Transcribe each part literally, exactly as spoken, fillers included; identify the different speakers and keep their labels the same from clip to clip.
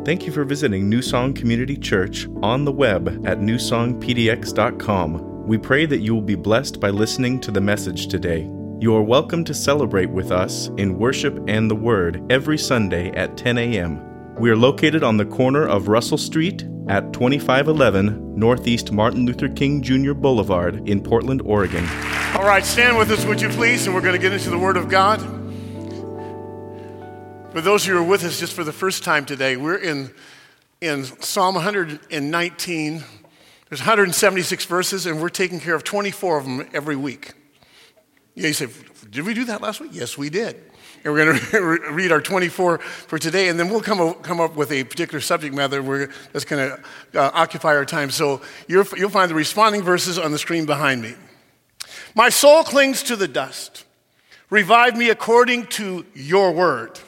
Speaker 1: Thank you for visiting New Song Community Church on the web at new song p d x dot com. We pray that you will be blessed by listening to the message today. You are welcome to celebrate with us in worship and the Word every Sunday at ten a.m. We are located on the corner of Russell Street at twenty-five eleven Northeast Martin Luther King Junior Boulevard in Portland, Oregon.
Speaker 2: All right, stand with us, would you please, and we're going to get into the Word of God. For those who are with us just for the first time today, we're in, in Psalm one hundred nineteen. There's one hundred seventy-six verses, and we're taking care of twenty-four of them every week. Yeah, you say, did we do that last week? Yes, we did. And we're going to read our twenty-four for today, and then we'll come up, come up with a particular subject matter we're, that's going to uh, occupy our time. So you're, you'll find the responding verses on the screen behind me. My soul clings to the dust. Revive me according to your word.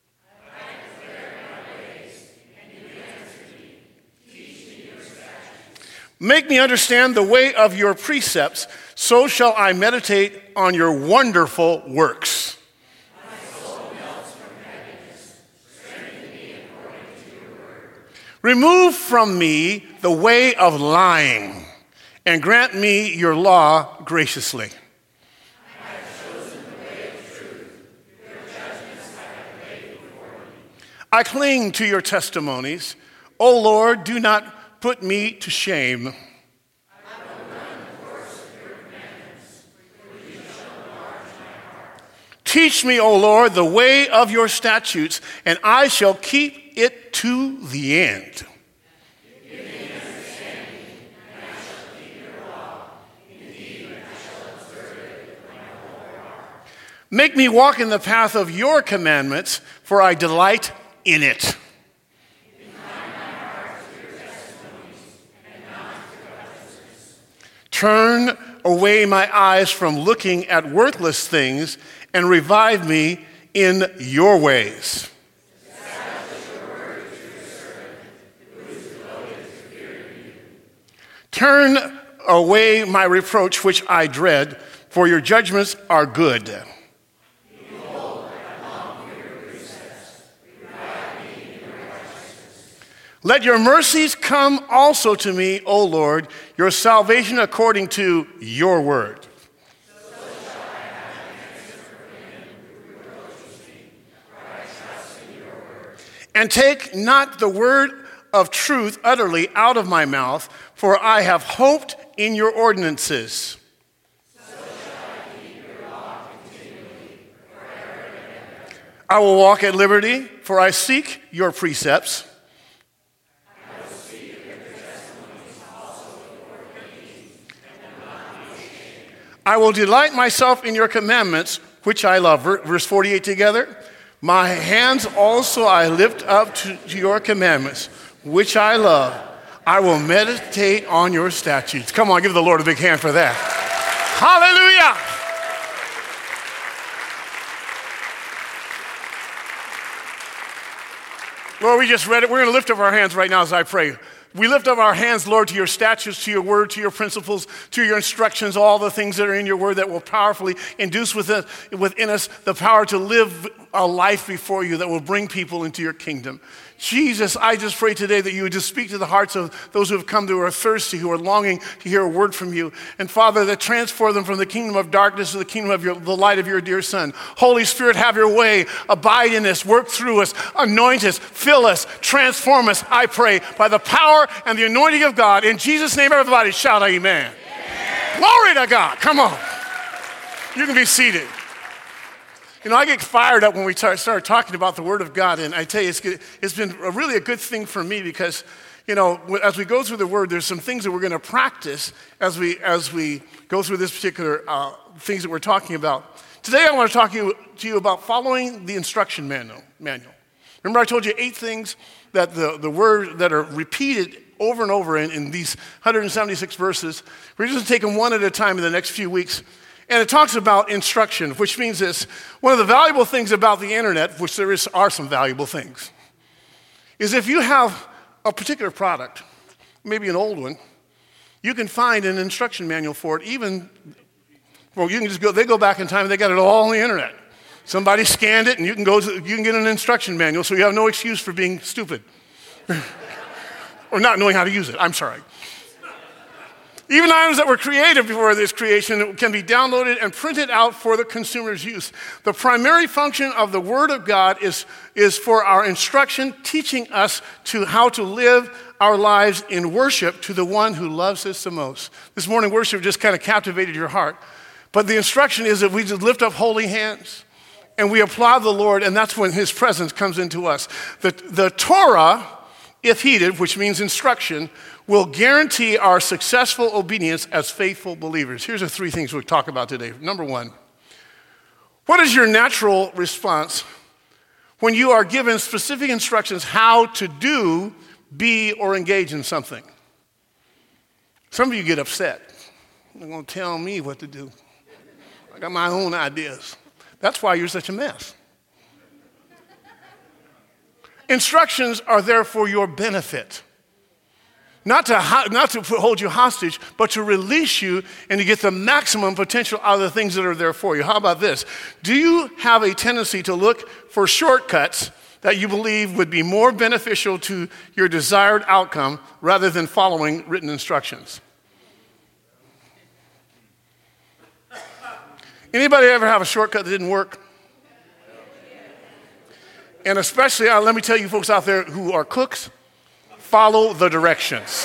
Speaker 2: Make me understand the way of your precepts, so shall I meditate on your wonderful works.
Speaker 3: My soul melts from heaviness. Strengthen me according to your word.
Speaker 2: Remove from me the way of lying, and grant me your law graciously.
Speaker 3: I have chosen the way of truth. Your judgments I have laid before me.
Speaker 2: I cling to your testimonies. O Lord, do not put me to shame.
Speaker 3: I will run the course of your commandments, for you shall enlarge my heart.
Speaker 2: Teach me, O Lord, the way of your statutes, and I shall keep it to the end.
Speaker 3: Give me understanding, and I shall keep your law. Indeed, I shall observe it with my whole heart.
Speaker 2: Make me walk in the path of your commandments, for I delight in it. Turn away my eyes from looking at worthless things and revive me in your ways. Turn away my reproach which I dread, for your judgments are good.
Speaker 3: Behold, I long for your precepts. Revive me in your righteousness.
Speaker 2: Let your mercies come also to me, O Lord, your salvation according to your word.
Speaker 3: So shall I have an answer for him who reproaches me, for I trust in your word.
Speaker 2: And take not the word of truth utterly out of my mouth, for I have hoped in your ordinances.
Speaker 3: So shall I keep your law continually, forever and ever.
Speaker 2: I will walk at liberty, for I seek your precepts. I will delight myself in your commandments, which I love. Verse forty-eight together. My hands also I lift up to, to your commandments, which I love. I will meditate on your statutes. Come on, give the Lord a big hand for that. Hallelujah. Lord, we just read it. We're going to lift up our hands right now as I pray. We lift up our hands, Lord, to your statutes, to your word, to your principles, to your instructions, all the things that are in your word that will powerfully induce within, within us the power to live a life before you that will bring people into your kingdom. Jesus, I just pray today that you would just speak to the hearts of those who have come who are thirsty, who are longing to hear a word from you. And Father, that transform them from the kingdom of darkness to the kingdom of your, the light of your dear Son. Holy Spirit, have your way. Abide in us, work through us, anoint us, fill us, transform us, I pray, by the power and the anointing of God. In Jesus' name, everybody shout amen. Amen. Glory to God. Come on. You can be seated. You know, I get fired up when we start, start talking about the Word of God, and I tell you, it's, it's been a really a good thing for me because, you know, as we go through the Word, there's some things that we're going to practice as we as we go through this particular uh, things that we're talking about. Today, I want to talk to you, to you about following the instruction manual. manual. Remember, I told you eight things that the, the Word that are repeated over and over in, in these one hundred seventy-six verses. We're just going to take them one at a time in the next few weeks. And it talks about instruction, which means this. One of the valuable things about the internet, which there is, are some valuable things, is if you have a particular product, maybe an old one, you can find an instruction manual for it. Even, well, you can just go, they go back in time and they got it all on the internet. Somebody scanned it and you can go to, you can get an instruction manual, so you have no excuse for being stupid. Or not knowing how to use it, I'm sorry. Even items that were created before this creation can be downloaded and printed out for the consumer's use. The primary function of the Word of God is, is for our instruction, teaching us to how to live our lives in worship to the one who loves us the most. This morning, worship just kind of captivated your heart. But the instruction is that we just lift up holy hands and we applaud the Lord, and that's when his presence comes into us. The, the Torah, if heeded, which means instruction, will guarantee our successful obedience as faithful believers. Here's the three things we'll talk about today. Number one, what is your natural response when you are given specific instructions how to do, be, or engage in something? Some of you get upset. They're going to tell me what to do. I got my own ideas. That's why you're such a mess. Instructions are there for your benefit. Not to, not to hold you hostage, but to release you and to get the maximum potential out of the things that are there for you. How about this? Do you have a tendency to look for shortcuts that you believe would be more beneficial to your desired outcome rather than following written instructions? Anybody ever have a shortcut that didn't work? And especially, uh, let me tell you folks out there who are cooks, follow the directions.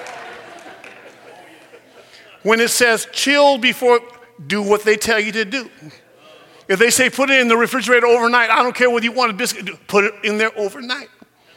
Speaker 2: When it says chill before, do what they tell you to do. If they say put it in the refrigerator overnight, I don't care whether you want a biscuit, put it in there overnight.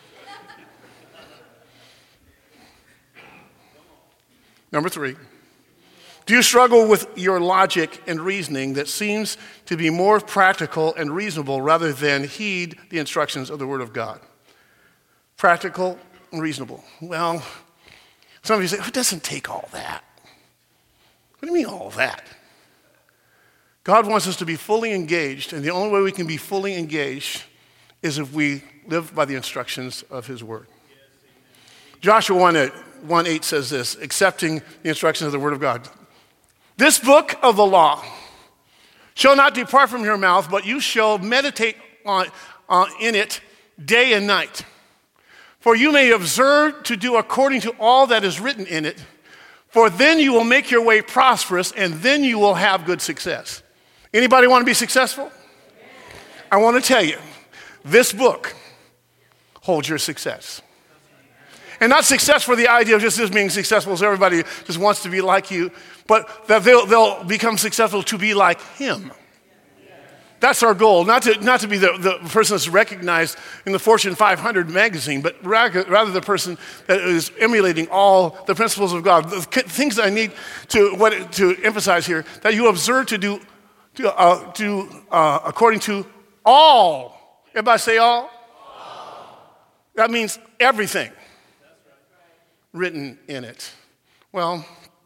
Speaker 2: Number three, do you struggle with your logic and reasoning that seems to be more practical and reasonable rather than heed the instructions of the Word of God? Practical and reasonable. Well, some of you say, it doesn't take all that. What do you mean all that? God wants us to be fully engaged, and the only way we can be fully engaged is if we live by the instructions of his word. Joshua one eight says this, accepting the instructions of the Word of God. This book of the law shall not depart from your mouth, but you shall meditate on, on in it day and night. For you may observe to do according to all that is written in it, for then you will make your way prosperous, and then you will have good success. Anybody want to be successful? I want to tell you, this book holds your success. And not success for the idea of just this being successful as everybody just wants to be like you, but that they'll, they'll become successful to be like him. That's our goal, not to, not to be the, the person that's recognized in the Fortune five hundred magazine, but rather, rather the person that is emulating all the principles of God. The things that I need to, what, to emphasize here, that you observe to do, to, uh, to uh, according to all. Everybody say all? All. That means everything written in it. Well,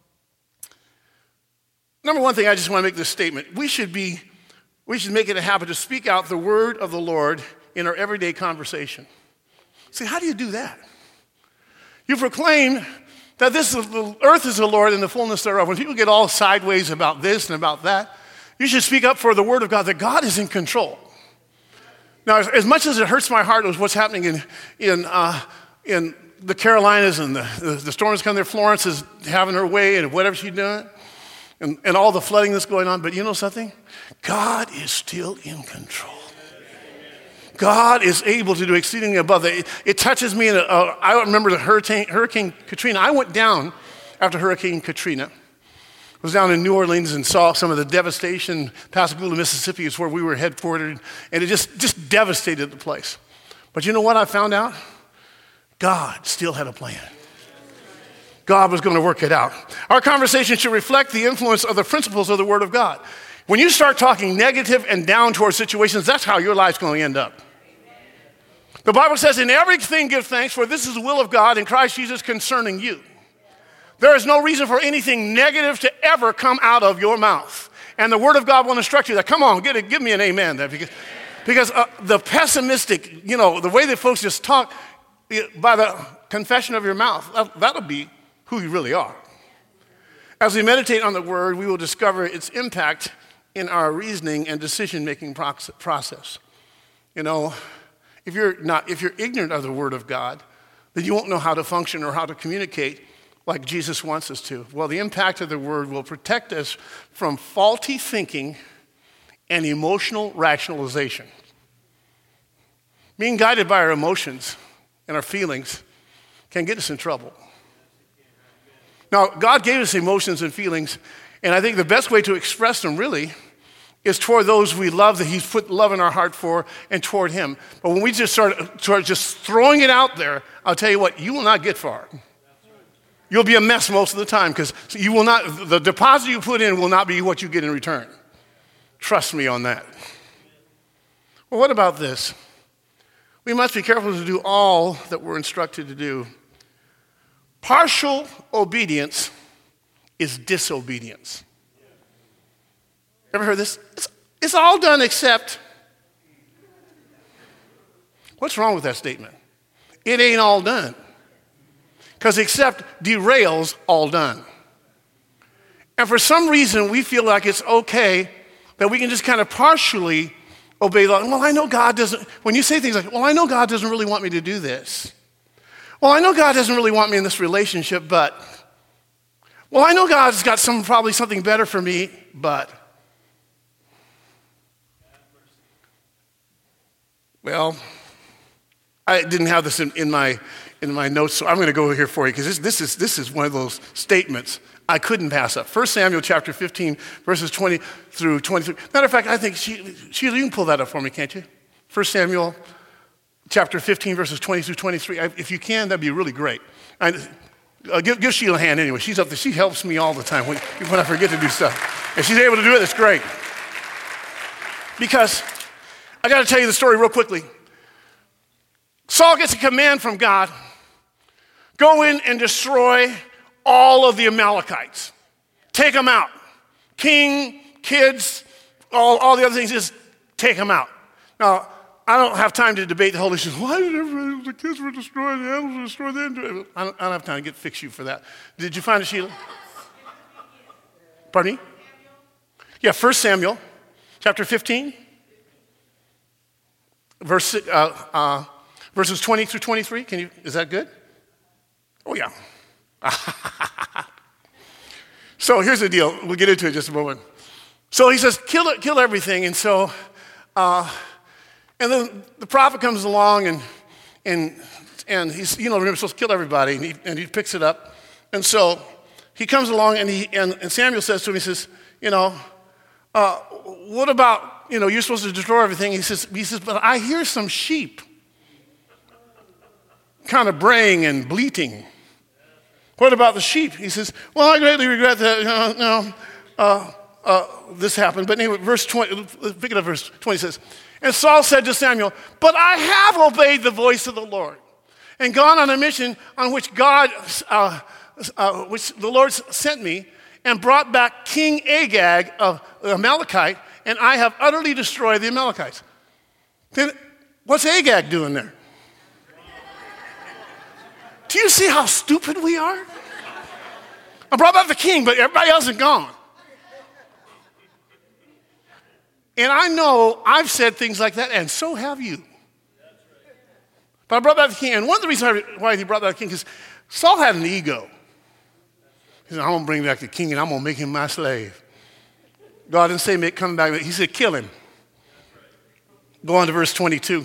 Speaker 2: number one thing, I just want to make this statement. We should be, we should make it a habit to speak out the word of the Lord in our everyday conversation. See, how do you do that? You proclaim that this is, the earth is the Lord and the fullness thereof. When people get all sideways about this and about that, you should speak up for the word of God, that God is in control. Now, as, as much as it hurts my heart with what's happening in, in, uh, in the Carolinas and the, the, the storms coming there, Florence is having her way and whatever she's doing, and, and all the flooding that's going on. But you know something? God is still in control. God is able to do exceedingly above that. It, it touches me. In a, uh, I remember the hurricane, Hurricane Katrina. I went down after Hurricane Katrina. I was down in New Orleans and saw some of the devastation. Pascagoula, Mississippi is where we were headquartered, and it just, just devastated the place. But you know what I found out? God still had a plan. God was going to work it out. Our conversation should reflect the influence of the principles of the Word of God. When you start talking negative and down toward situations, that's how your life's going to end up. The Bible says, in everything give thanks, for this is the will of God in Christ Jesus concerning you. There is no reason for anything negative to ever come out of your mouth. And the Word of God will instruct you that. Come on, get it, give me an amen there. Because, because uh, the pessimistic, you know, the way that folks just talk, by the confession of your mouth, that'll be who you really are. As we meditate on the Word, we will discover its impact in our reasoning and decision-making process. You know, if you're not, if you're ignorant of the Word of God, then you won't know how to function or how to communicate like Jesus wants us to. Well, the impact of the word will protect us from faulty thinking and emotional rationalization. Being guided by our emotions and our feelings can get us in trouble. Now, God gave us emotions and feelings, and I think the best way to express them really is toward those we love, that he's put love in our heart for, and toward him. But when we just start, start just throwing it out there, I'll tell you what, you will not get far. You'll be a mess most of the time, because you will not, the deposit you put in will not be what you get in return. Trust me on that. Well, what about this? We must be careful to do all that we're instructed to do. Partial obedience is disobedience. Ever heard this? It's, it's all done except. What's wrong with that statement? It ain't all done. Because except derails all done. And for some reason, we feel like it's okay that we can just kind of partially obey the law. Well, I know God doesn't, when you say things like, well, I know God doesn't really want me to do this. Well, I know God doesn't really want me in this relationship, but, well, I know God's got some, probably something better for me, but. Well, I didn't have this in, in my in my notes, so I'm going to go here for you, because this, this is this is one of those statements I couldn't pass up. First Samuel chapter fifteen, verses twenty through twenty-three. Matter of fact, I think, she, Sheila, you can pull that up for me, can't you? First Samuel chapter fifteen, verses twenty through twenty-three. I, if you can, that'd be really great. I, uh, give, give Sheila a hand anyway. She's up there. She helps me all the time when, when I forget to do stuff. If she's able to do it, that's great. Because I got to tell you the story real quickly. Saul gets a command from God. Go in and destroy all of the Amalekites. Take them out. King, kids, all, all the other things, just take them out. Now, I don't have time to debate the whole issue. Why did everybody, the kids were destroyed, the animals were destroyed? Them? I don't, I don't have time to get fix you for that. Did you find it, Sheila? Pardon me? Yeah, First Samuel, chapter fifteen, verse, uh, uh, verses twenty through twenty-three. Can you? Is that good? Oh yeah. So here's the deal. We'll get into it in just a moment. So he says, kill it, kill everything, and so, uh, and then the prophet comes along, and and and he's, you know, we're supposed to kill everybody, and he and he picks it up, and so he comes along, and he and, and Samuel says to him, he says, you know, uh, what about, you know, you're supposed to destroy everything. He says, he says, but I hear some sheep kind of braying and bleating. What about the sheep? He says, well, I greatly regret that, uh, no, uh, uh, this happened. But anyway, verse twenty, pick it up, verse twenty says, and Saul said to Samuel, but I have obeyed the voice of the Lord and gone on a mission on which God, uh, uh, which the Lord sent me, and brought back King Agag of Amalekite, and I have utterly destroyed the Amalekites. Then what's Agag doing there? Do you see how stupid we are? I brought back the king, but everybody else is gone. And I know I've said things like that, and so have you. But I brought back the king, and one of the reasons why he brought back the king is Saul had an ego. He said, I'm going to bring back the king, and I'm going to make him my slave. God didn't say make come back. He said kill him. Go on to verse twenty-two.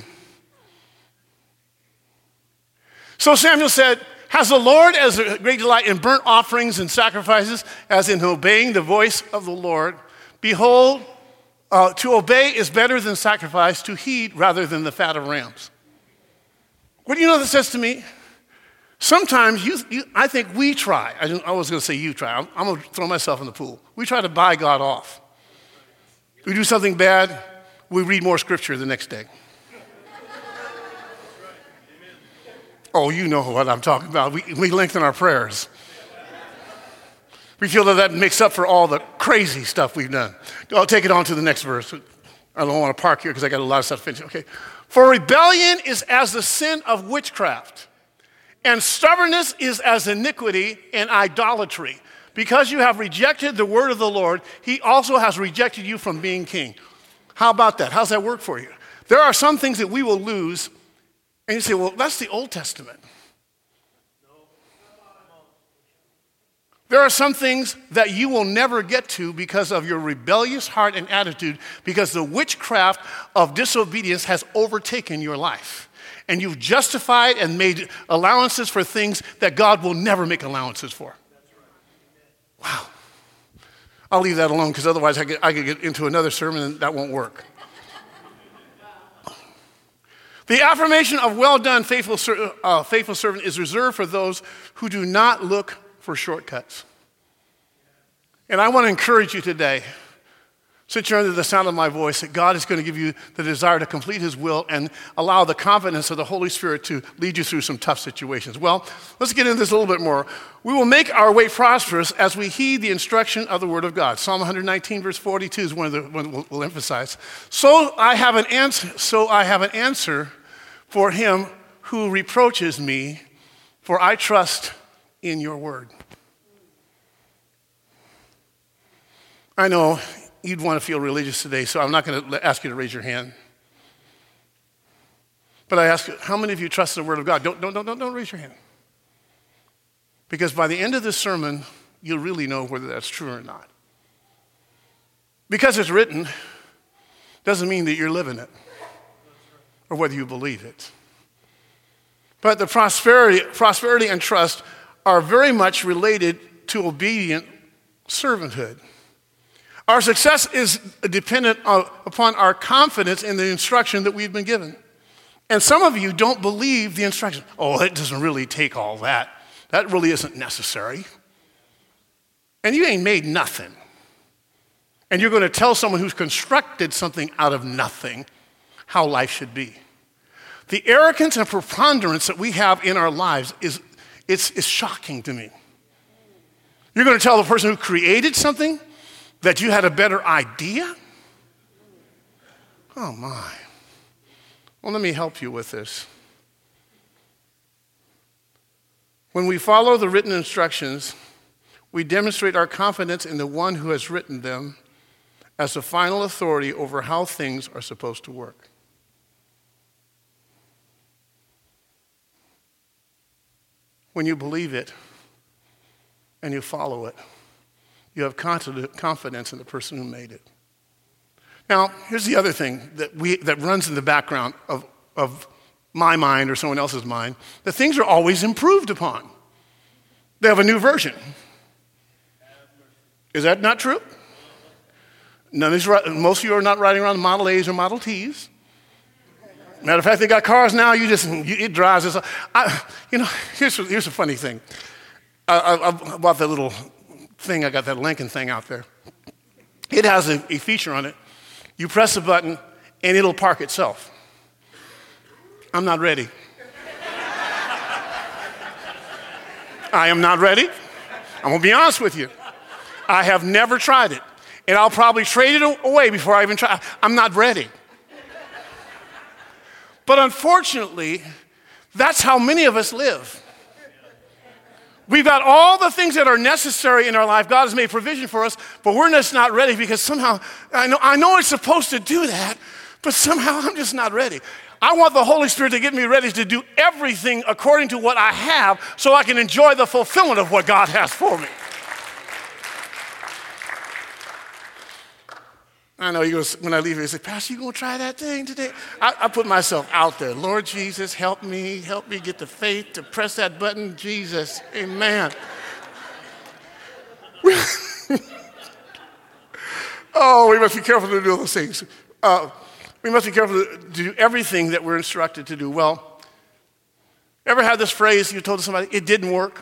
Speaker 2: So Samuel said, has the Lord as a great delight in burnt offerings and sacrifices as in obeying the voice of the Lord? Behold, uh, to obey is better than sacrifice, to heed rather than the fat of rams. What do you know that says to me? Sometimes you, you I think we try. I, I was going to say you try. I'm, I'm going to throw myself in the pool. We try to buy God off. We do something bad, we read more scripture the next day. Oh, you know what I'm talking about. We, we lengthen our prayers. We feel that that makes up for all the crazy stuff we've done. I'll take it on to the next verse. I don't want to park here because I got a lot of stuff to finish. Okay. For rebellion is as the sin of witchcraft, and stubbornness is as iniquity and idolatry. Because you have rejected the word of the Lord, he also has rejected you from being king. How about that? How's that work for you? There are some things that we will lose. And you say, well, that's the Old Testament. There are some things that you will never get to because of your rebellious heart and attitude, because the witchcraft of disobedience has overtaken your life. And you've justified and made allowances for things that God will never make allowances for. Wow. I'll leave that alone because otherwise I could, I could get into another sermon and that won't work. The affirmation of well done, faithful, uh, faithful servant is reserved for those who do not look for shortcuts. And I want to encourage you today, since you're under the sound of my voice, that God is going to give you the desire to complete his will and allow the confidence of the Holy Spirit to lead you through some tough situations. Well, let's get into this a little bit more. We will make our way prosperous as we heed the instruction of the Word of God. Psalm one nineteen, verse forty-two is one of the one we'll, we'll emphasize. So I have an answer. So I have an answer for him who reproaches me, for I trust in your word. I know you'd want to feel religious today, so I'm not going to ask you to raise your hand. But I ask you, how many of you trust in the word of God? Don't, don't, don't, don't raise your hand. Because by the end of this sermon, you'll really know whether that's true or not. Because it's written doesn't mean that you're living it or whether you believe it. But the prosperity, prosperity and trust are very much related to obedient servanthood. Our success is dependent on, upon our confidence in the instruction that we've been given. And some of you don't believe the instruction. Oh, it doesn't really take all that. That really isn't necessary. And you ain't made nothing. And you're going to tell someone who's constructed something out of nothing how life should be. The arrogance and preponderance that we have in our lives is it's, it's shocking to me. You're going to tell the person who created something that you had a better idea? Oh my. Well, let me help you with this. When we follow the written instructions, we demonstrate our confidence in the one who has written them as the final authority over how things are supposed to work. When you believe it and you follow it, you have confidence in the person who made it. Now, here's the other thing that we that runs in the background of, of my mind or someone else's mind, that things are always improved upon. They have a new version. Is that not true? None of these, most of you are not riding around Model A's or Model T's. Matter of fact, they got cars now, you just, you, it drives us. I, you know, here's, here's a funny thing. I, I, I bought that little thing, I got that Lincoln thing out there. It has a, a feature on it. You press a button and it'll park itself. I'm not ready. I am not ready. I'm gonna be honest with you. I have never tried it. And I'll probably trade it away before I even try. I'm not ready. But unfortunately, that's how many of us live. We've got all the things that are necessary in our life. God has made provision for us, but we're just not ready because somehow, I know, I know it's supposed to do that, but somehow I'm just not ready. I want the Holy Spirit to get me ready to do everything according to what I have so I can enjoy the fulfillment of what God has for me. I know you when I leave here, you say, Pastor, you gonna try that thing today? I, I put myself out there. Lord Jesus, help me, help me get the faith to press that button. Jesus, amen. Oh, we must be careful to do those things. Uh, we must be careful to do everything that we're instructed to do. Well, ever had this phrase you told somebody, it didn't work?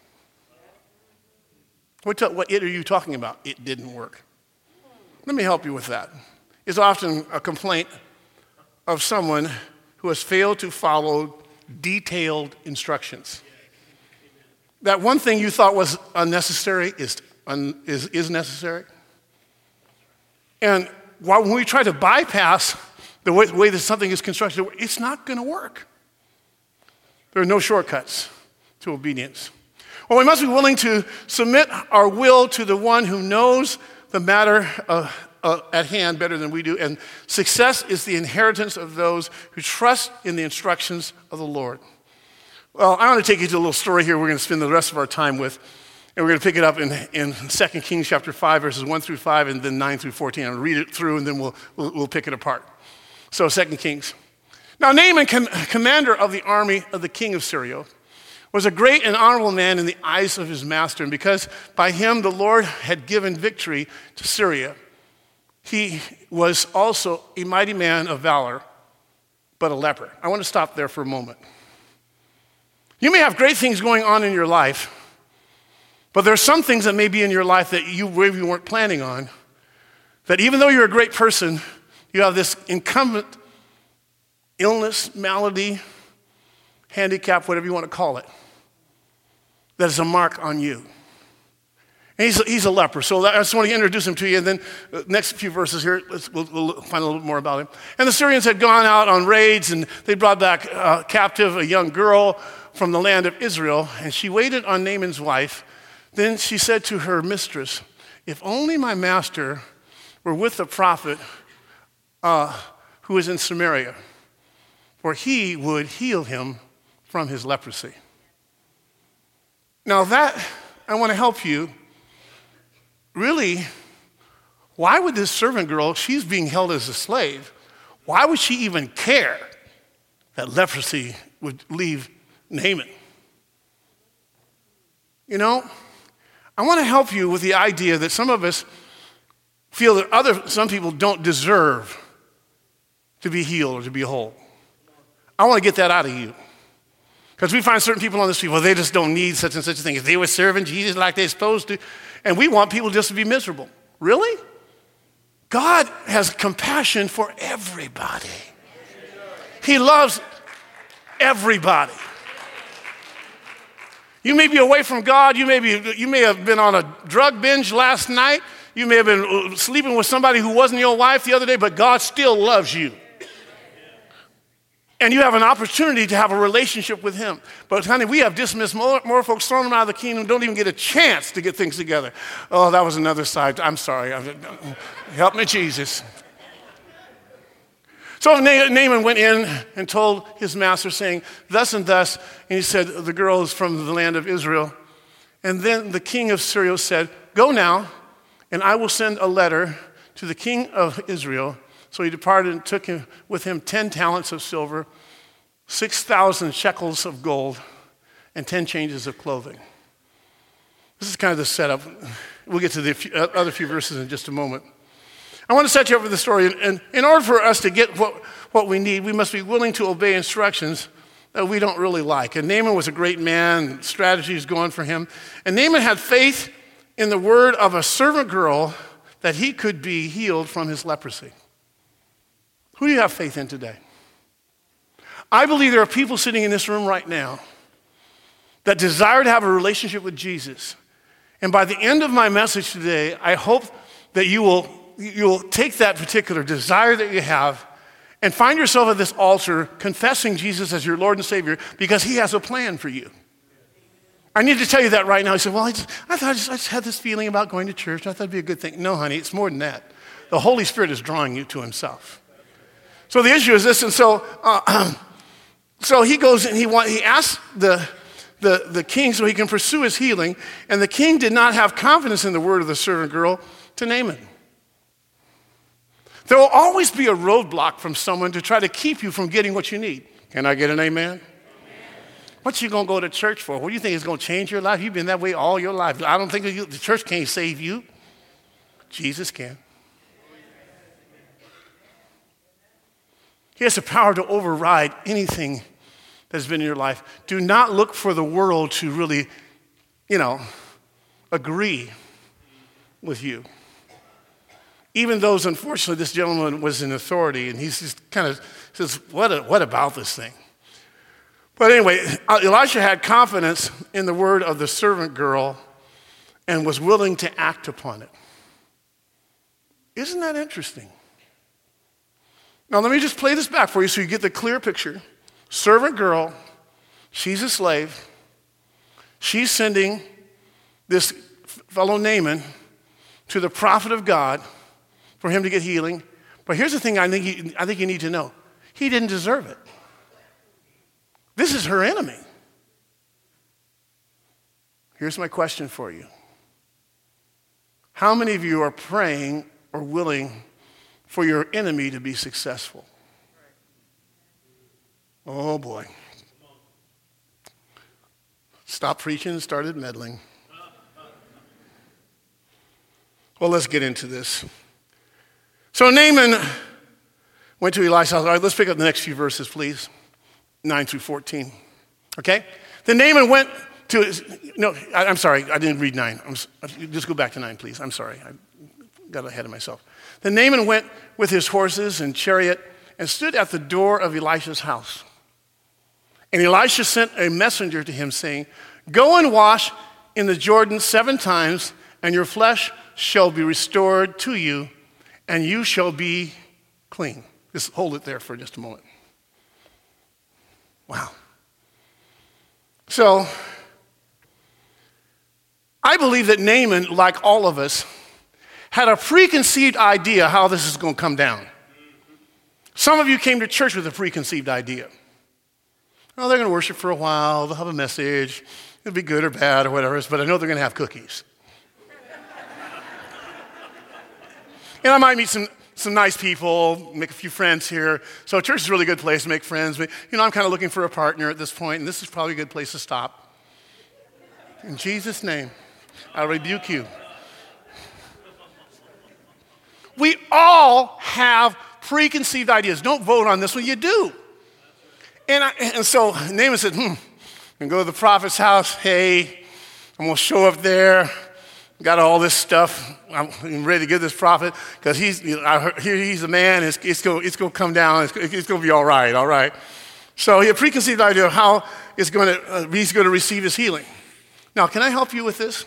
Speaker 2: What, what it are you talking about? It didn't work. Let me help you with that. It's often a complaint of someone who has failed to follow detailed instructions. That one thing you thought was unnecessary is, un, is, is necessary. And while, when we try to bypass the way, the way that something is constructed, it's not going to work. There are no shortcuts to obedience. Well, we must be willing to submit our will to the one who knows the matter uh, uh, at hand better than we do. And success is the inheritance of those who trust in the instructions of the Lord. Well, I want to take you to a little story here we're going to spend the rest of our time with. And we're going to pick it up in, in Second Kings chapter five, verses one through five, and then nine through fourteen. I'll read it through, and then we'll, we'll, we'll pick it apart. So Second Kings. Now Naaman, com- commander of the army of the king of Syria, was a great and honorable man in the eyes of his master, and because by him the Lord had given victory to Syria, he was also a mighty man of valor, but a leper. I want to stop there for a moment. You may have great things going on in your life, but there are some things that may be in your life that you really weren't planning on, that even though you're a great person, you have this incumbent illness, malady, handicap, whatever you want to call it, that is a mark on you. And he's, he's a leper, so I just want to introduce him to you, and then the next few verses here, let's, we'll, we'll find a little bit more about him. And the Syrians had gone out on raids, and they brought back uh, captive a young girl from the land of Israel, and she waited on Naaman's wife. Then she said to her mistress, if only my master were with the prophet uh, who is in Samaria, for he would heal him from his leprosy. Now that, I want to help you. Really, why would this servant girl, she's being held as a slave, why would she even care that leprosy would leave Naaman? You know, I want to help you with the idea that some of us feel that other, some people don't deserve to be healed or to be whole. I want to get that out of you. Because we find certain people on the street, well, they just don't need such and such a thing. If they were serving Jesus like they're supposed to, and we want people just to be miserable. Really? God has compassion for everybody. He loves everybody. You may be away from God. You may be, you may have been on a drug binge last night. You may have been sleeping with somebody who wasn't your wife the other day, but God still loves you. And you have an opportunity to have a relationship with him. But honey, we have dismissed more, more folks, thrown them out of the kingdom, don't even get a chance to get things together. Oh, that was another side. I'm sorry. Help me, Jesus. So Naaman went in and told his master, saying, thus and thus, and he said, the girl is from the land of Israel. And then the king of Syria said, go now, and I will send a letter to the king of Israel. So he departed and took him, with him ten talents of silver, six thousand shekels of gold, and ten changes of clothing. This is kind of the setup. We'll get to the few, other few verses in just a moment. I want to set you up with the story. And in order for us to get what, what we need, we must be willing to obey instructions that we don't really like. And Naaman was a great man. Strategy is going for him. And Naaman had faith in the word of a servant girl that he could be healed from his leprosy. Who do you have faith in today? I believe there are people sitting in this room right now that desire to have a relationship with Jesus. And by the end of my message today, I hope that you will, you will take that particular desire that you have and find yourself at this altar confessing Jesus as your Lord and Savior because he has a plan for you. I need to tell you that right now. You say, well, I, just, I thought I just, I just had this feeling about going to church. I thought it'd be a good thing. No, honey, it's more than that. The Holy Spirit is drawing you to himself. So the issue is this, and so uh, so he goes and he want, he asks the, the, the king so he can pursue his healing, and the king did not have confidence in the word of the servant girl to Naaman. There will always be a roadblock from someone to try to keep you from getting what you need. Can I get an amen? Amen. What you going to go to church for? What do you think is going to change your life? You've been that way all your life. I don't think you, the church can't save you. Jesus can. He has the power to override anything that's been in your life. Do not look for the world to really, you know, agree with you. Even those, unfortunately, this gentleman was in authority, and he's just kind of says, what, a, what about this thing? But anyway, Elisha had confidence in the word of the servant girl and was willing to act upon it. Isn't that interesting? Now, let me just play this back for you so you get the clear picture. Servant girl, she's a slave. She's sending this fellow Naaman to the prophet of God for him to get healing. But here's the thing I think you, I think you need to know. He didn't deserve it. This is her enemy. Here's my question for you. How many of you are praying or willing for your enemy to be successful? Oh boy. Stop preaching and started meddling. Well, let's get into this. So Naaman went to Elisha's house. All right, let's pick up the next few verses, please. nine through fourteen. Okay? Then Naaman went to his, no, I, I'm sorry, I didn't read nine. I'm, just go back to nine, please. I'm sorry. I got ahead of myself. Then Naaman went with his horses and chariot and stood at the door of Elisha's house. And Elisha sent a messenger to him saying, go and wash in the Jordan seven times, and your flesh shall be restored to you, and you shall be clean. Just hold it there for just a moment. Wow. So, I believe that Naaman, like all of us, had a preconceived idea how this is going to come down. Some of you came to church with a preconceived idea. Oh, they're going to worship for a while, they'll have a message, it'll be good or bad or whatever, but I know they're going to have cookies. And I might meet some, some nice people, make a few friends here. So church is a really good place to make friends. But, you know, I'm kind of looking for a partner at this point, and this is probably a good place to stop. In Jesus' name, I rebuke you. We all have preconceived ideas. Don't vote on this one, you do. And, I, and so Naaman said, hmm, I'm going to go to the prophet's house. Hey, I'm going to show up there. Got all this stuff. I'm ready to give this prophet because he's, you know, I heard, he's a man. It's, it's going it's to come down. It's, it's going to be all right, all right. So he had a preconceived idea of how it's going to, uh, he's going to receive his healing. Now, can I help you with this?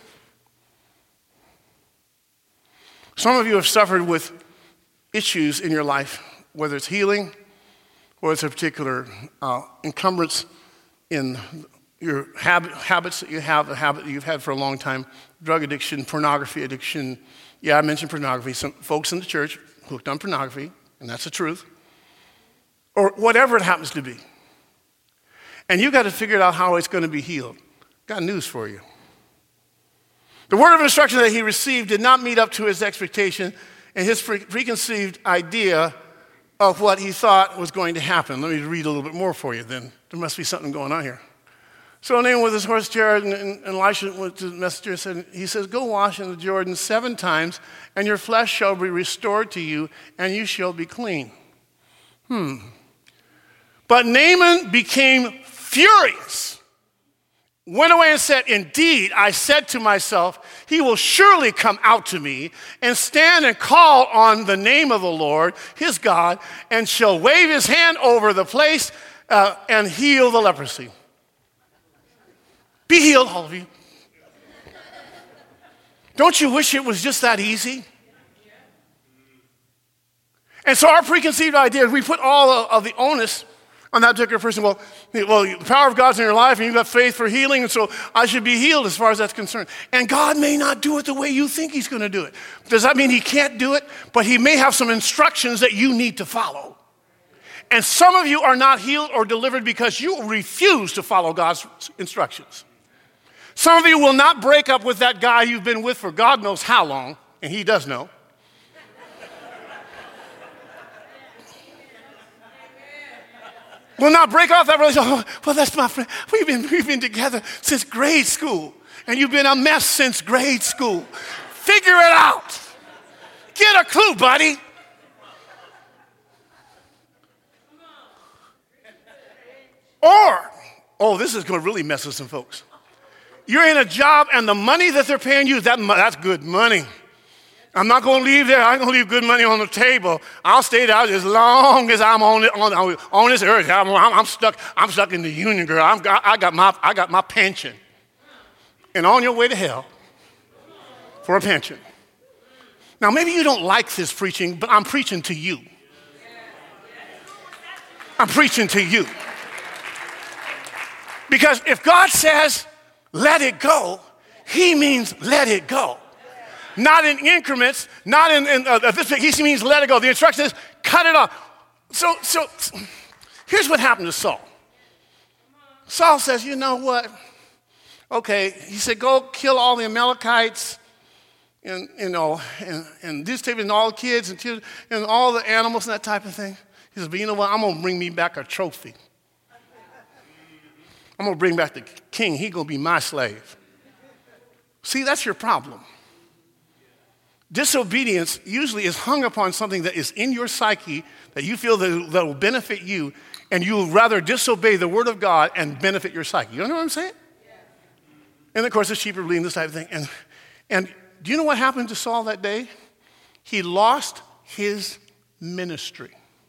Speaker 2: Some of you have suffered with issues in your life, whether it's healing or it's a particular uh, encumbrance in your habit, habits that you have, a habit that you've had for a long time, drug addiction, pornography addiction. Yeah, I mentioned pornography. Some folks in the church hooked on pornography, and that's the truth. Or whatever it happens to be. And you got to figure out how it's going to be healed. Got news for you. The word of instruction that he received did not meet up to his expectation and his pre- preconceived idea of what he thought was going to happen. Let me read a little bit more for you then. There must be something going on here. So Naaman with his horse chariot, and, and Elisha went to the messenger and said, he says, go wash in the Jordan seven times, and your flesh shall be restored to you, and you shall be clean. Hmm. But Naaman became furious, went away and said, indeed, I said to myself, he will surely come out to me and stand and call on the name of the Lord, his God, and shall wave his hand over the place uh, and heal the leprosy. Be healed, all of you. Don't you wish it was just that easy? And so our preconceived idea, we put all of the onus on that particular person. Well, well, the power of God's in your life, and you've got faith for healing, and so I should be healed as far as that's concerned. And God may not do it the way you think he's going to do it. Does that mean he can't do it? But he may have some instructions that you need to follow. And some of you are not healed or delivered because you refuse to follow God's instructions. Some of you will not break up with that guy you've been with for God knows how long, and he does know. Will not break off that relationship. Oh, well, that's my friend. We've been, we've been together since grade school, and you've been a mess since grade school. Figure it out. Get a clue, buddy. Or, oh, this is going to really mess with some folks. You're in a job, and the money that they're paying you, that, that's good money. I'm not going to leave there. I'm going to leave good money on the table. I'll stay there as long as I'm on it, on, on this earth. I'm, I'm, I'm stuck. I'm stuck in the union, girl. I'm got, I got my I got my pension. And on your way to hell for a pension. Now maybe you don't like this preaching, but I'm preaching to you. I'm preaching to you. Because if God says, let it go, he means let it go. Not in increments, not in, in uh, this, he means let it go. The instruction is cut it off. So, so here's what happened to Saul. Saul says, you know what? Okay, he said, go kill all the Amalekites and, you know, and, and this type and all the kids and, kids, and all the animals and that type of thing. He says, but you know what? I'm going to bring me back a trophy. I'm going to bring back the king. He's going to be my slave. See, that's your problem. Disobedience usually is hung upon something that is in your psyche that you feel that, that will benefit you, and you will rather disobey the word of God and benefit your psyche. You know what I'm saying? Yes. And of course, the sheep are bleeding, this type of thing. And, and do you know what happened to Saul that day? He lost his ministry.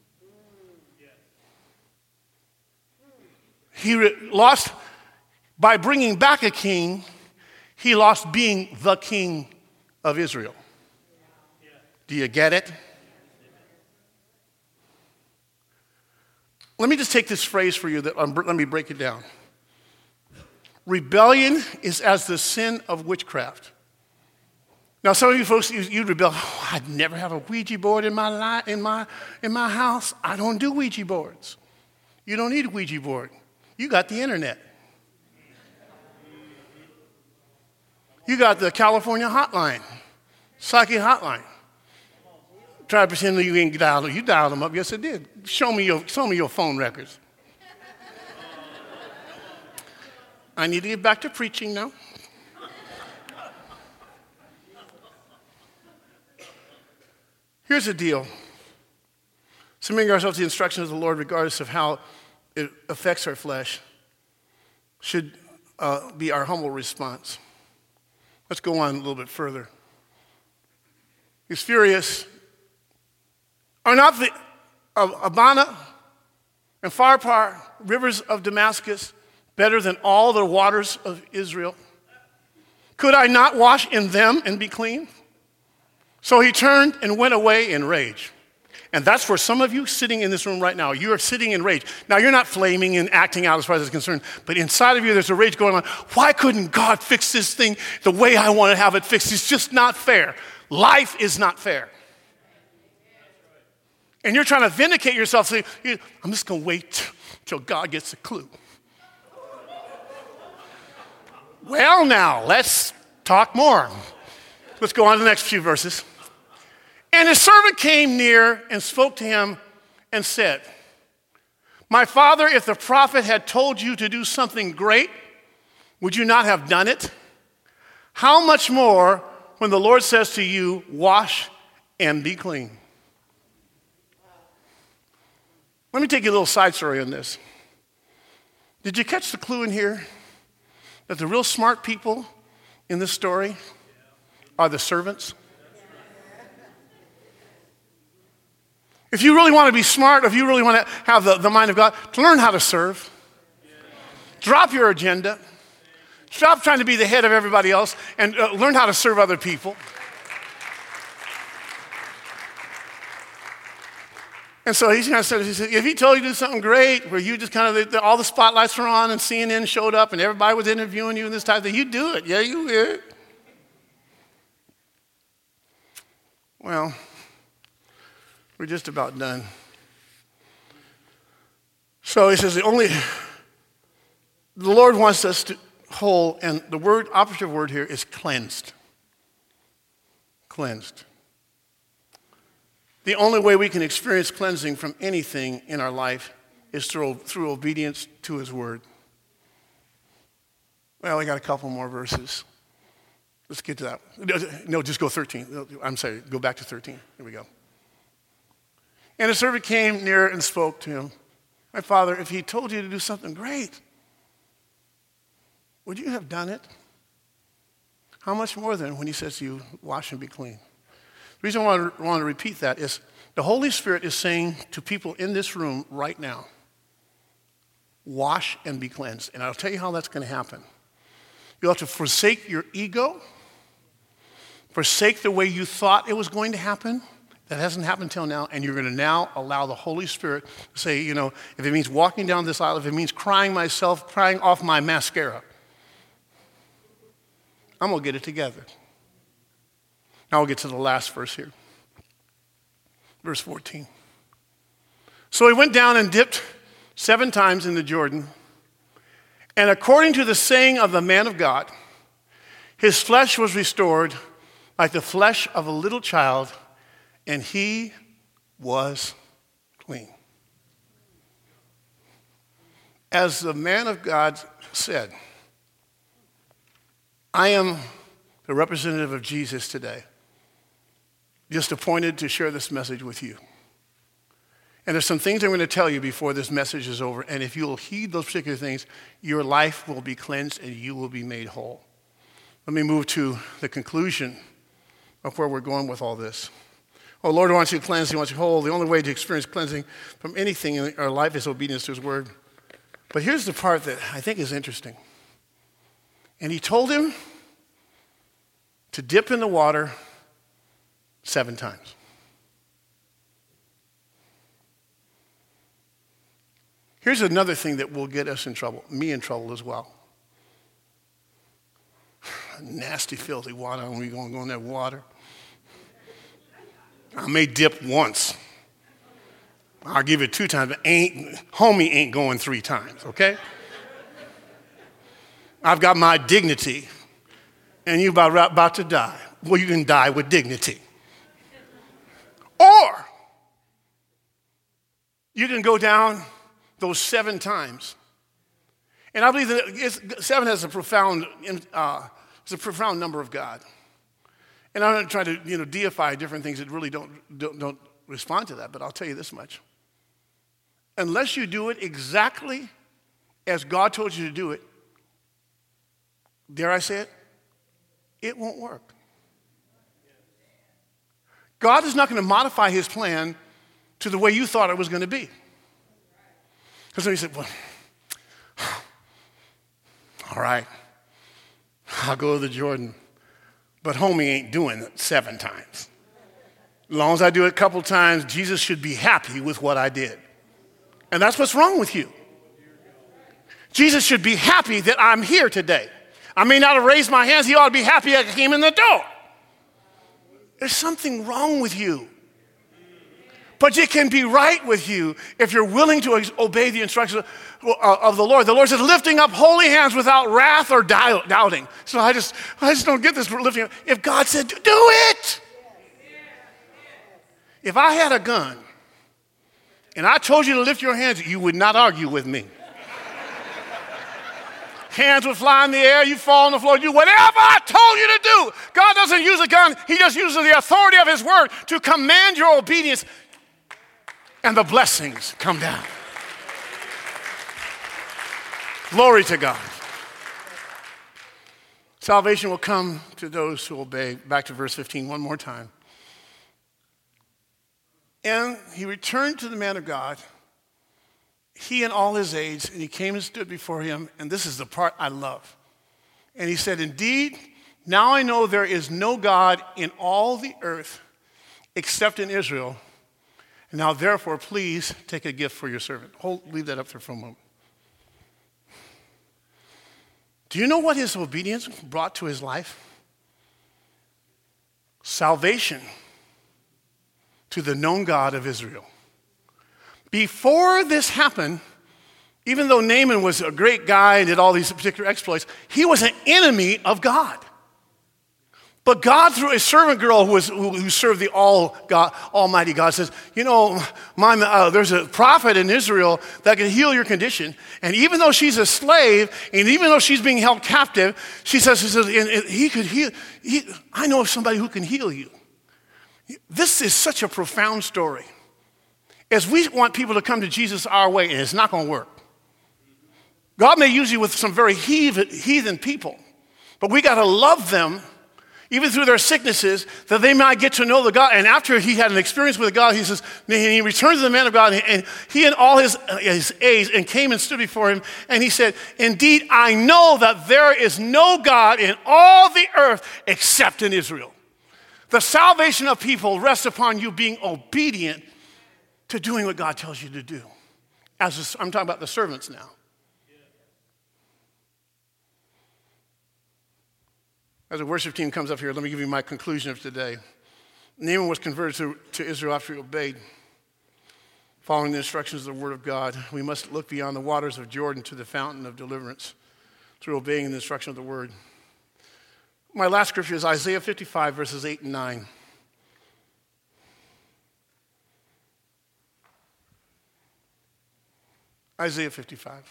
Speaker 2: He re- lost, by bringing back a king, he lost being the king of Israel. Do you get it? Let me just take this phrase for you. That um, let me break it down. Rebellion is as the sin of witchcraft. Now, some of you folks, you, you rebel. Oh, I'd never have a Ouija board in my li- in my in my house. I don't do Ouija boards. You don't need a Ouija board. You got the internet. You got the California hotline, psychic hotline. Try to pretend that you ain't dialed them. You dialed them up. Yes, I did. Show me your, show me your phone records. I need to get back to preaching now. Here's the deal. Submitting ourselves to the instructions of the Lord, regardless of how it affects our flesh, should uh, be our humble response. Let's go on a little bit further. He's furious. Are not the uh, Abana and Pharpar, rivers of Damascus, better than all the waters of Israel? Could I not wash in them and be clean? So he turned and went away in rage. And that's for some of you sitting in this room right now. You are sitting in rage. Now, you're not flaming and acting out as far as it's concerned, but inside of you, there's a rage going on. Why couldn't God fix this thing the way I want to have it fixed? It's just not fair. Life is not fair. And you're trying to vindicate yourself, saying, I'm just going to wait till God gets a clue. Well, now, let's talk more. Let's go on to the next few verses. And his servant came near and spoke to him and said, my father, if the prophet had told you to do something great, would you not have done it? How much more when the Lord says to you, wash and be clean? Let me take you a little side story on this. Did you catch the clue in here? That the real smart people in this story are the servants? If you really want to be smart, if you really want to have the, the mind of God, to learn how to serve. Drop your agenda. Stop trying to be the head of everybody else and uh, learn how to serve other people. And so he's kind of said, he said, if he told you to do something great, where you just kind of, the, all the spotlights were on and C N N showed up and everybody was interviewing you and this type of thing, you do it. Yeah, you will. Well, we're just about done. So he says, the only, the Lord wants us to whole, and the word, operative word here is cleansed. Cleansed. The only way we can experience cleansing from anything in our life is through, through obedience to his word. Well, I got a couple more verses. Let's get to that. No, just go thirteen. I'm sorry, go back to thirteen. Here we go. And a servant came near and spoke to him. My father, if he told you to do something great, would you have done it? How much more then when he says to you, wash and be clean? The reason I want to, want to repeat that is the Holy Spirit is saying to people in this room right now, wash and be cleansed. And I'll tell you how that's going to happen. You'll have to forsake your ego, forsake the way you thought it was going to happen. That hasn't happened till now, and you're going to now allow the Holy Spirit to say, you know, if it means walking down this aisle, if it means crying myself, crying off my mascara, I'm going to get it together. Now we'll get to the last verse here. Verse fourteen. So he went down and dipped seven times in the Jordan, And according to the saying of the man of God, his flesh was restored like the flesh of a little child, and he was clean. As the man of God said, I am the representative of Jesus today, just appointed to share this message with you. And there's some things I'm going to tell you before this message is over, and if you'll heed those particular things, your life will be cleansed and you will be made whole. Let me move to the conclusion of where we're going with all this. Oh, Lord wants you to cleanse, he wants you whole. The only way to experience cleansing from anything in our life is obedience to his word. But here's the part that I think is interesting. And he told him to dip in the water seven times. Here's another thing that will get us in trouble, me in trouble as well. Nasty, filthy water when we go in that water. I may dip once. I'll give it two times, but ain't, homie ain't going three times, okay? I've got my dignity, and you're about, about to die. Well, you can die with dignity. Or you can go down those seven times. And I believe that it's, seven has a profound, uh, it's a profound number of God. And I'm not trying to, you know, deify different things that really don't, don't, don't respond to that, but I'll tell you this much. Unless you do it exactly as God told you to do it, dare I say it, it won't work. God is not going to modify his plan to the way you thought it was going to be. Because then he said, well, all right, I'll go to the Jordan, but homie ain't doing it seven times. As long as I do it a couple times, Jesus should be happy with what I did. And that's what's wrong with you. Jesus should be happy that I'm here today. I may not have raised my hands. He ought to be happy I came in the door. There's something wrong with you. But it can be right with you if you're willing to obey the instructions of the Lord. The Lord says, lifting up holy hands without wrath or doubting. So I just, I just don't get this lifting up. If God said, do it. If I had a gun and I told you to lift your hands, you would not argue with me. Hands would fly in the air, you fall on the floor, you whatever I told you to do. God doesn't use a gun, he just uses the authority of his word to command your obedience, and the blessings come down. Glory to God. Salvation will come to those who obey. Back to verse fifteen one more time. And he returned to the man of God, he and all his aides, and he came and stood before him, and this is the part I love. And he said, indeed, now I know there is no God in all the earth except in Israel. And now therefore, please take a gift for your servant. Hold, leave that up there for a moment. Do you know what his obedience brought to his life? Salvation to the known God of Israel. Before this happened, even though Naaman was a great guy and did all these particular exploits, he was an enemy of God. But God, through a servant girl who, was, who, who served the all God, Almighty God, says, you know, my, uh, there's a prophet in Israel that can heal your condition. And even though she's a slave, and even though she's being held captive, she says, she says and, and he could heal. He, I know of somebody who can heal you. This is such a profound story. As we want people to come to Jesus our way, and it's not going to work. God may use you with some very heathen people, but we got to love them, even through their sicknesses, that they might get to know the God. And after he had an experience with God, he says, he returned to the man of God, and he and all his, his aides and came and stood before him, and he said, indeed, I know that there is no God in all the earth except in Israel. The salvation of people rests upon you being obedient to doing what God tells you to do. As a, I'm talking about the servants now. As the worship team comes up here, let me give you my conclusion of today. Naaman was converted to, to Israel after he obeyed, following the instructions of the word of God. We must look beyond the waters of Jordan to the fountain of deliverance. through obeying the instruction of the word. My last scripture is Isaiah fifty-five, verses eight and nine. Isaiah fifty-five.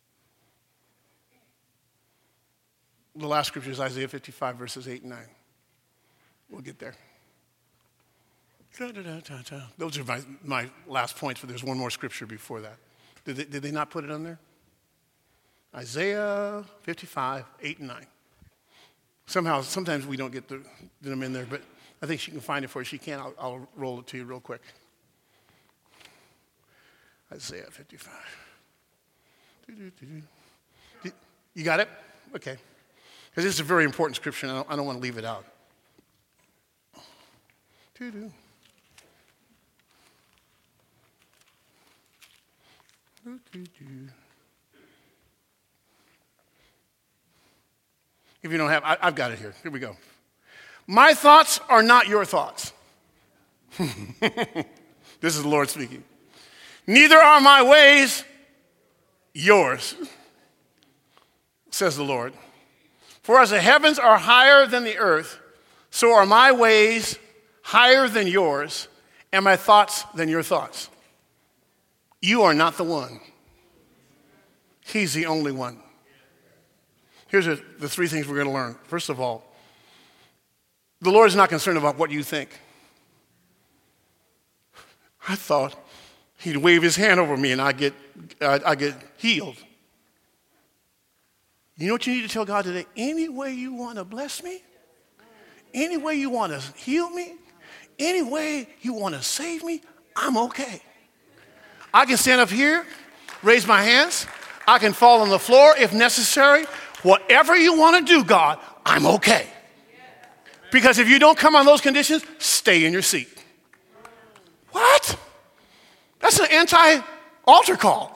Speaker 2: The last scripture is Isaiah fifty-five, verses eight and nine. We'll get there. Da, da, da, da, da. Those are my, my last points, but there's one more scripture before that. Did they, did they not put it on there? Isaiah fifty-five, eight and nine. Somehow, sometimes we don't get the, them in there, but I think she can find it for you. She can. I'll, I'll roll it to you real quick. Isaiah fifty-five. You got it? Okay. Because this is a very important scripture, and I don't, I don't want to leave it out. Doo-doo. Doo-doo-doo. If you don't have, I, I've got it here. Here we go. My thoughts are not your thoughts. This is the Lord speaking. Neither are my ways yours, says the Lord. For as the heavens are higher than the earth, so are my ways higher than yours, and my thoughts than your thoughts. You are not the one. He's the only one. Here's a, the three things we're going to learn. First of all, the Lord is not concerned about what you think. I thought he'd wave his hand over me and I get, I, I get healed. You know what you need to tell God today? Any way you want to bless me, any way you want to heal me, any way you want to save me, I'm okay. I can stand up here, raise my hands. I can fall on the floor if necessary. Whatever you want to do, God, I'm okay. Because if you don't come on those conditions, stay in your seat. What? That's an anti-altar call.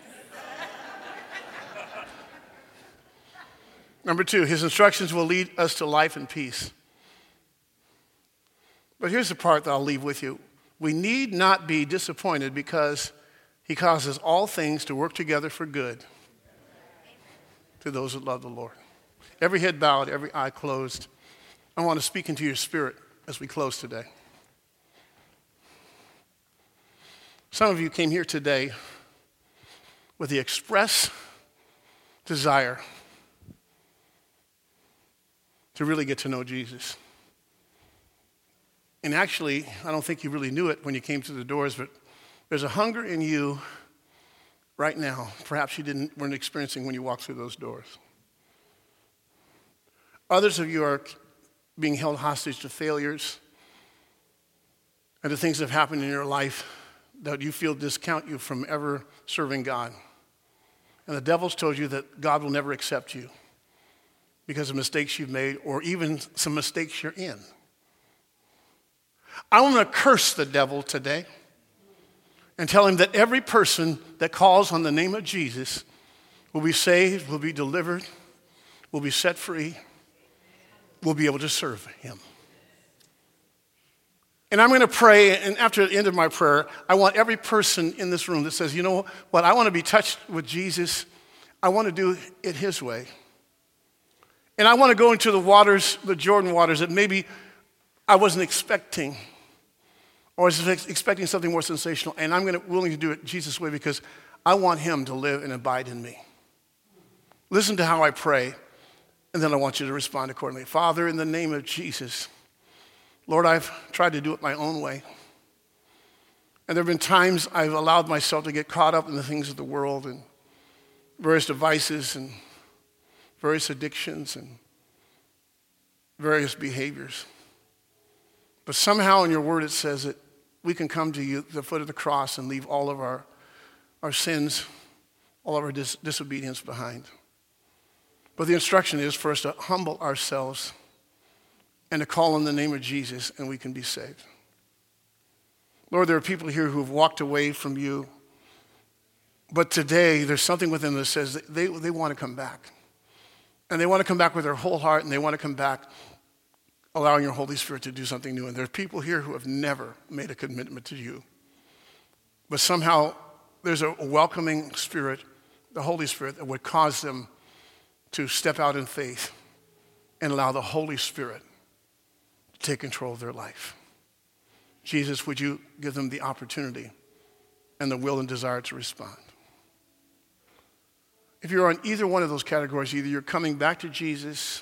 Speaker 2: Number two, his instructions will lead us to life and peace. But here's the part that I'll leave with you. We need not be disappointed because he causes all things to work together for good to those that love the Lord. Every head bowed, every eye closed. I want to speak into your spirit as we close today. Some of you came here today with the express desire to really get to know Jesus. And actually, I don't think you really knew it when you came through the doors, but there's a hunger in you right now. Perhaps you didn't weren't experiencing when you walked through those doors. Others of you are being held hostage to failures and to things that have happened in your life that you feel discount you from ever serving God. And the devil's told you that God will never accept you because of mistakes you've made or even some mistakes you're in. I want to curse the devil today and tell him that every person that calls on the name of Jesus will be saved, will be delivered, will be set free, will be able to serve him. And I'm going to pray, and after the end of my prayer, I want every person in this room that says, you know what, I want to be touched with Jesus. I want to do it his way. And I want to go into the waters, the Jordan waters, that maybe I wasn't expecting, or I was expecting something more sensational, and I'm going to, willing to do it Jesus' way because I want him to live and abide in me. Listen to how I pray, and then I want you to respond accordingly. Father, in the name of Jesus, Lord, I've tried to do it my own way. And there have been times I've allowed myself to get caught up in the things of the world and various devices and various addictions and various behaviors. But somehow in your word it says that we can come to you at the foot of the cross and leave all of our, our sins, all of our dis- disobedience behind. But the instruction is for us to humble ourselves and to call on the name of Jesus, and we can be saved. Lord, there are people here who have walked away from you, but today there's something within them that says that they, they want to come back. And they want to come back with their whole heart, and they want to come back allowing your Holy Spirit to do something new. And there are people here who have never made a commitment to you. But somehow there's a welcoming spirit, the Holy Spirit, that would cause them to step out in faith and allow the Holy Spirit to take control of their life. Jesus, would you give them the opportunity and the will and desire to respond? If you're on either one of those categories, either you're coming back to Jesus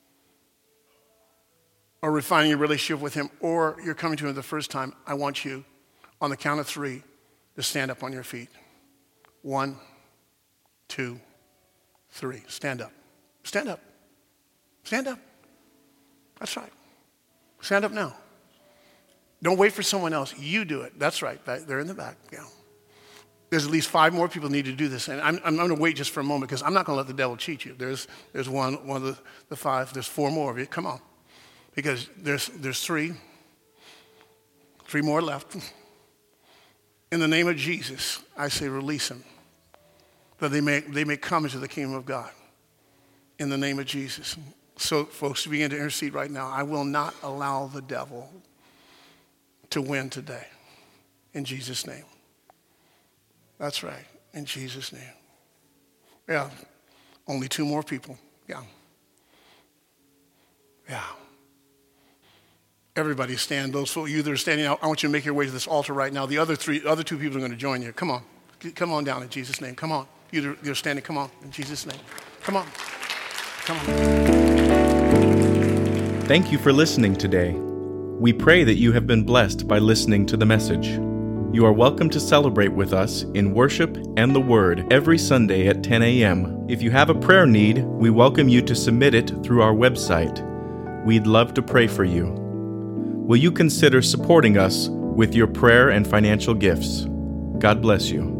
Speaker 2: or refining your relationship with him, or you're coming to him the first time, I want you, on the count of three, to stand up on your feet. One, two, three. Stand up. Stand up. Stand up. That's right. Stand up now. Don't wait for someone else. You do it. That's right. They're in the back. Yeah. There's at least five more people need to do this. And I'm, I'm going to wait just for a moment because I'm not going to let the devil cheat you. There's, there's one, one of the, the five. There's four more of you. Come on. Because there's, there's three. Three more left. In the name of Jesus, I say release them. That they may, they may come into the kingdom of God. In the name of Jesus. So, folks, begin to intercede right now. I will not allow the devil to win today. In Jesus' name. That's right. In Jesus' name. Yeah. Only two more people. Yeah. Yeah. Everybody stand. Those of you that are standing out, I want you to make your way to this altar right now. The other three, other two people are going to join you. Come on. Come on down in Jesus' name. Come on. You that are standing, come on. In Jesus' name. Come on. Come on.
Speaker 1: Thank you for listening today. We pray that you have been blessed by listening to the message. You are welcome to celebrate with us in worship and the Word every Sunday at ten a.m. If you have a prayer need, we welcome you to submit it through our website. We'd love to pray for you. Will you consider supporting us with your prayer and financial gifts? God bless you.